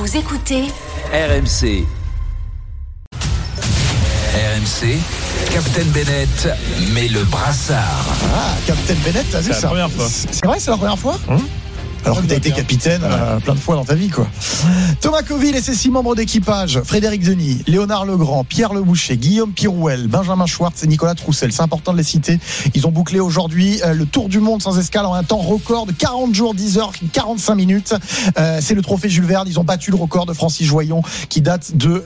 Vous écoutez RMC. RMC, Captain Bennett met le brassard. Ah, Captain Bennett, t'as vu ça? C'est la première fois. C'est vrai, c'est la première fois? Alors que t'as été capitaine plein de fois dans ta vie, quoi. Thomas Coville et ses 6 membres d'équipage, Frédéric Denis, Léonard Legrand, Pierre Leboucher, Guillaume Pirouel, Benjamin Schwartz et Nicolas Troussel. C'est important de les citer. Ils ont bouclé aujourd'hui le tour du monde sans escale en un temps record de 40 jours, 10 heures, 45 minutes. C'est le trophée Jules Verne. Ils ont battu le record de Francis Joyon qui date de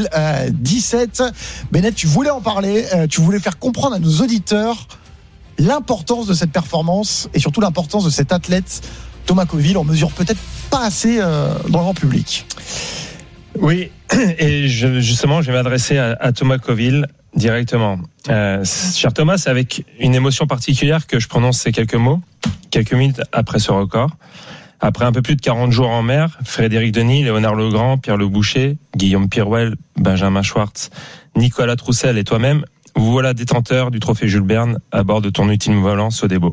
2017. Bennett, tu voulais en parler. Tu voulais faire comprendre à nos auditeurs l'importance de cette performance et surtout l'importance de cet athlète Thomas Coville. On mesure peut-être pas assez dans le grand public. Oui, et justement, je vais m'adresser à Thomas Coville directement. Cher Thomas, c'est avec une émotion particulière que je prononce ces quelques mots, quelques minutes après ce record. Après un peu plus de 40 jours en mer, Frédéric Denis, Léonard Legrand, Pierre Leboucher, Guillaume Pirouel, Benjamin Schwartz, Nicolas Troussel et toi-même, vous voilà détenteurs du trophée Jules Verne à bord de ton ultime volant Sodebo.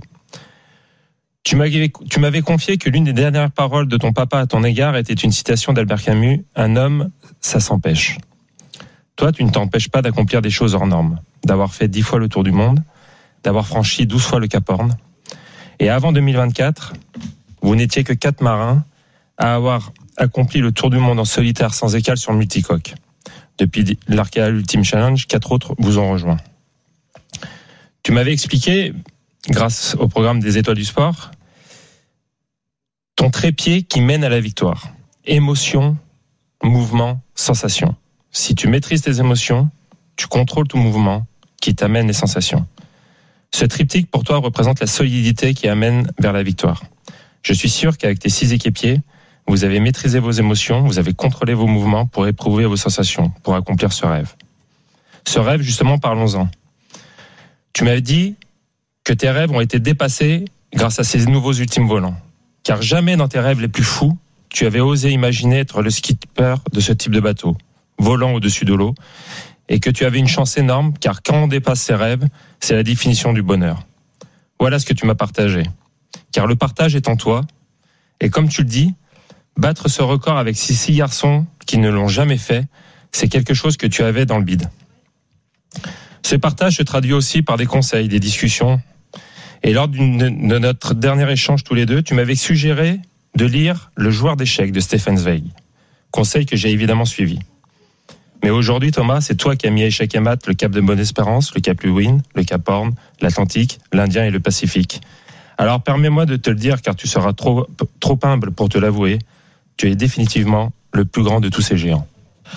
Tu m'avais confié que l'une des dernières paroles de ton papa à ton égard était une citation d'Albert Camus, « Un homme, ça s'empêche ». Toi, tu ne t'empêches pas d'accomplir des choses hors normes, d'avoir fait 10 fois le tour du monde, d'avoir franchi 12 fois le Cap Horn. Et avant 2024, vous n'étiez que 4 marins à avoir accompli le tour du monde en solitaire sans écale sur le multicoque. Depuis l'Arkea Ultimate Challenge, 4 autres vous ont rejoint. Tu m'avais expliqué, grâce au programme des Étoiles du Sport, ton trépied qui mène à la victoire. Émotion, mouvement, sensation. Si tu maîtrises tes émotions, tu contrôles ton mouvement qui t'amène les sensations. Ce triptyque pour toi représente la solidité qui amène vers la victoire. Je suis sûr qu'avec tes 6 équipiers, vous avez maîtrisé vos émotions, vous avez contrôlé vos mouvements pour éprouver vos sensations, pour accomplir ce rêve. Ce rêve, justement, parlons-en. Tu m'avais dit que tes rêves ont été dépassés grâce à ces nouveaux ultimes volants. Car jamais dans tes rêves les plus fous, tu avais osé imaginer être le skipper de ce type de bateau, volant au-dessus de l'eau, et que tu avais une chance énorme, car quand on dépasse ses rêves, c'est la définition du bonheur. Voilà ce que tu m'as partagé. Car le partage est en toi, et comme tu le dis, battre ce record avec 6 garçons qui ne l'ont jamais fait, c'est quelque chose que tu avais dans le bide. Ce partage se traduit aussi par des conseils, des discussions. Et lors de notre dernier échange tous les deux, tu m'avais suggéré de lire Le joueur d'échecs de Stefan Zweig. Conseil que j'ai évidemment suivi. Mais aujourd'hui, Thomas, c'est toi qui as mis à échec et mat le Cap de Bonne-Espérance, le Cap Lewin, le Cap Horn, l'Atlantique, l'Indien et le Pacifique. Alors permets-moi de te le dire, car tu seras trop humble pour te l'avouer, tu es définitivement le plus grand de tous ces géants.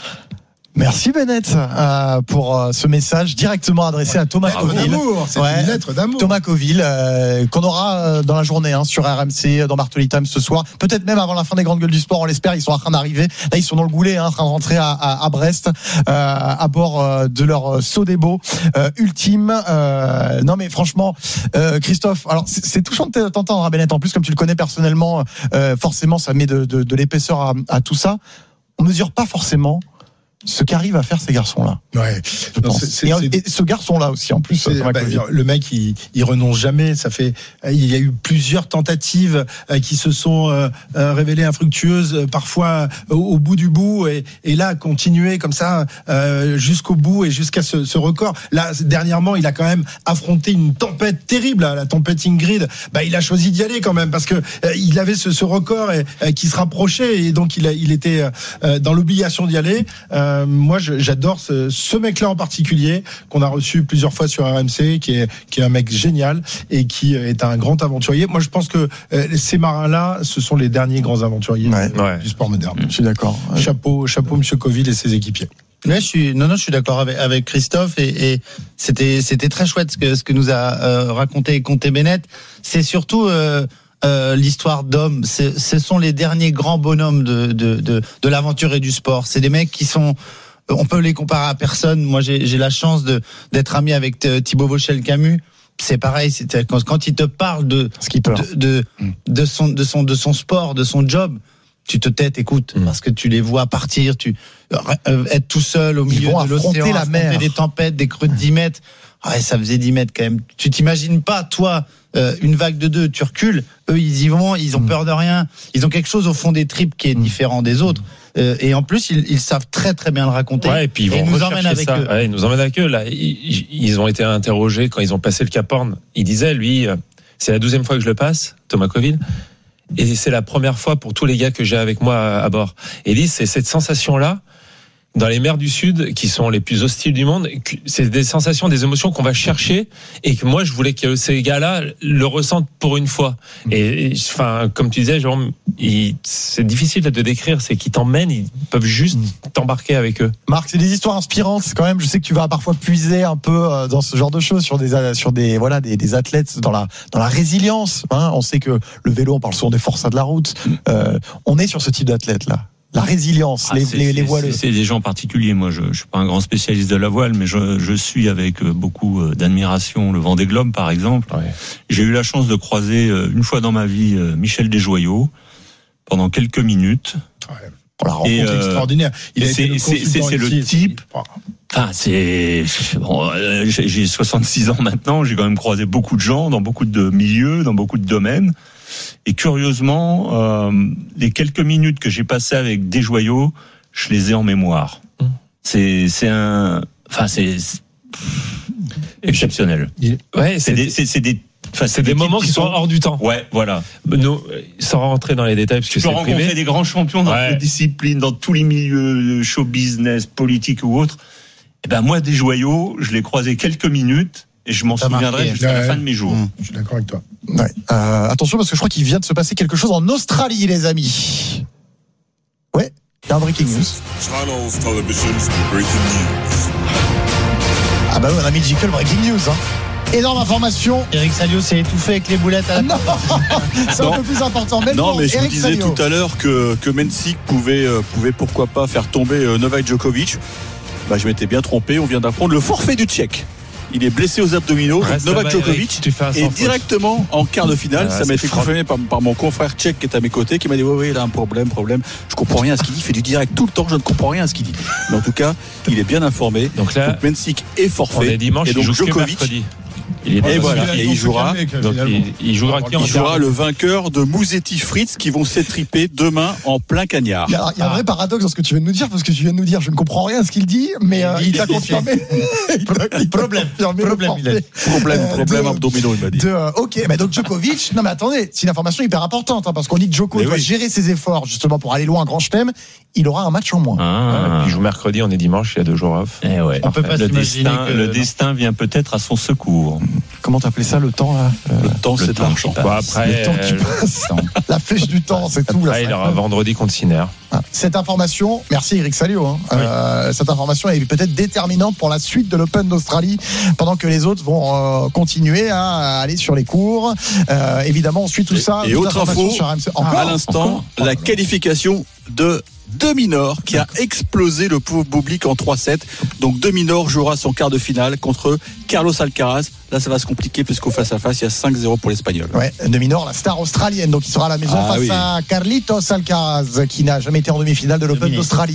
Merci Bennett pour ce message directement adressé à Thomas Coville. C'est une lettre d'amour. Thomas Coville qu'on aura dans la journée sur RMC, dans Bartoli Time ce soir. Peut-être même avant la fin des grandes gueules du sport, on l'espère. Ils sont en train d'arriver. Là, ils sont dans le goulet, en train de rentrer à Brest à bord de leur Sodebo ultime. Non mais franchement, Christophe, alors c'est touchant de t'entendre, Bennett. En plus, comme tu le connais personnellement, forcément, ça met de l'épaisseur à tout ça. On mesure pas forcément ce qu'arrivent à faire ces garçons-là. Ouais. Je pense. Et ce garçon-là aussi, en plus. Le mec, il renonce jamais. Il y a eu plusieurs tentatives qui se sont révélées infructueuses, parfois au bout du bout, et là, continuer comme ça jusqu'au bout et jusqu'à ce record. Là, dernièrement, il a quand même affronté une tempête terrible, la tempête Ingrid. Il a choisi d'y aller quand même parce que il avait ce record qui se rapprochait, et donc il était dans l'obligation d'y aller. Moi, j'adore ce mec-là en particulier, qu'on a reçu plusieurs fois sur RMC, qui est un mec génial et qui est un grand aventurier. Moi, je pense que ces marins-là, ce sont les derniers grands aventuriers du sport moderne. Je suis d'accord. Chapeau, Monsieur Coville et ses équipiers. Ouais, je suis d'accord avec Christophe, et c'était très chouette ce que nous a raconté et conté Bennett. C'est surtout l'histoire d'hommes. Ce sont les derniers grands bonhommes de l'aventure et du sport. C'est des mecs qui sont, on peut les comparer à personne. Moi, j'ai la chance d'être ami avec Thibaut Vauchel-Camus. C'est pareil, quand il te parle de son sport, de son job, tu te têtes, écoute, parce que tu les vois partir, être tout seul au milieu de l'océan, la mer, affronter des tempêtes, des creux de 10 mètres. Ouais, ça faisait 10 mètres quand même. Tu t'imagines pas, toi, une vague de 2, tu recules. Eux, ils y vont, ils ont peur de rien. Ils ont quelque chose au fond des tripes qui est différent des autres. Et en plus, ils savent très très bien le raconter. Ouais, et puis ils vont nous emmènent avec ça. eux. Ouais, ils nous emmènent avec eux. Là, ils ont été interrogés quand ils ont passé le Cap Horn. Il disait, lui, c'est la 12e fois que je le passe, Thomas Coville. Et c'est la première fois pour tous les gars que j'ai avec moi à bord. Et il dit, c'est cette sensation-là, dans les mers du Sud, qui sont les plus hostiles du monde, c'est des sensations, des émotions qu'on va chercher, et que moi, je voulais que ces gars-là le ressentent pour une fois. Et enfin, comme tu disais, Jérôme, c'est difficile de décrire, c'est qu'ils t'emmènent, ils peuvent juste t'embarquer avec eux. Marc, c'est des histoires inspirantes quand même. Je sais que tu vas parfois puiser un peu dans ce genre de choses sur des athlètes dans la résilience. Hein. On sait que le vélo, on parle souvent des forçats de la route. On est sur ce type d'athlète là. La résilience, les voileux. C'est des gens particuliers. Moi, je suis pas un grand spécialiste de la voile, mais je suis avec beaucoup d'admiration le Vendée Globe, par exemple. Ouais. J'ai eu la chance de croiser une fois dans ma vie Michel Desjoyaux pendant quelques minutes. Ouais. On la rencontre Extraordinaire. C'est le type. Enfin, j'ai 66 ans maintenant. J'ai quand même croisé beaucoup de gens dans beaucoup de milieux, dans beaucoup de domaines. Et curieusement, les quelques minutes que j'ai passées avec Desjoyaux, je les ai en mémoire. C'est exceptionnel. Ouais, C'est des moments qui sont hors du temps. Ouais, voilà. Nous, sans rentrer dans les détails, parce que Tu peux c'est rencontrer privé. des grands champions dans toutes les disciplines, dans tous les milieux, show business, politique ou autre. Et ben moi, Desjoyaux, je l'ai croisé quelques minutes. Et je m'en souviendrai jusqu'à la fin de mes jours. Je suis d'accord avec toi. Ouais. Attention parce que je crois qu'il vient de se passer quelque chose en Australie, les amis. Ouais, il y a un breaking news. Channels Television's breaking news. Ah bah oui, on a mis le jingle breaking news. Hein. Énorme information. Eric Salio s'est étouffé avec les boulettes à la Non, c'est un peu plus important. Non, mais je vous Eric disais Salio. tout à l'heure que Mensik pouvait pourquoi pas faire tomber Novak Djokovic. Bah, je m'étais bien trompé. On vient d'apprendre le forfait du Tchèque. Il est blessé aux abdominaux. Novak Djokovic est directement en quart de finale. Ça m'a été confirmé par mon confrère tchèque qui est à mes côtés, qui m'a dit oui, il a un problème. Je comprends rien à ce qu'il dit. Il fait du direct tout le temps. Je ne comprends rien à ce qu'il dit. Mais en tout cas, il est bien informé. Donc là, Mensik est forfait. On est dimanche, et donc il joue Djokovic. mercredi. Et voilà, et il jouera. Donc il jouera qui en Il jouera le vainqueur de Mouzetti Fritz qui vont s'étriper demain en plein cagnard. Il y a un vrai paradoxe dans ce que tu viens de nous dire, parce que tu viens de nous dire je ne comprends rien à ce qu'il dit, mais il t'a confirmé. Problème abdominaux, il m'a dit. Ok, bah donc Djokovic, non mais attendez, c'est une information hyper importante, hein, parce qu'on dit que Djoko doit gérer ses efforts justement pour aller loin, grand chelem, il aura un match en moins. Il joue mercredi, on est dimanche, il y a 2 jours off. Eh ouais. On peut pas s'imaginer que le destin vient peut-être à son secours. Comment t'appelais ça, le temps là Le temps, c'est de l'argent. Bon, après, Le temps qui passe. La flèche du temps, c'est tout. après, il aura vendredi contre Sinner. Cette information, merci Eric Salio, hein. Cette information est peut-être déterminante pour la suite de l'Open d'Australie, pendant que les autres vont continuer à aller sur les cours. Évidemment, on suit tout ça. Et autre info, sur RMC. à l'instant, la qualification de Dominor qui a explosé le pauvre Bublik en 3-7. Donc Dominor jouera son quart de finale contre Carlos Alcaraz. Là, ça va se compliquer puisqu'au face-à-face, il y a 5-0 pour l'Espagnol. Ouais, Dominor, la star australienne. Donc il sera à la maison face à Carlitos Alcaraz, qui n'a jamais été en demi-finale de l'Open d'Australie.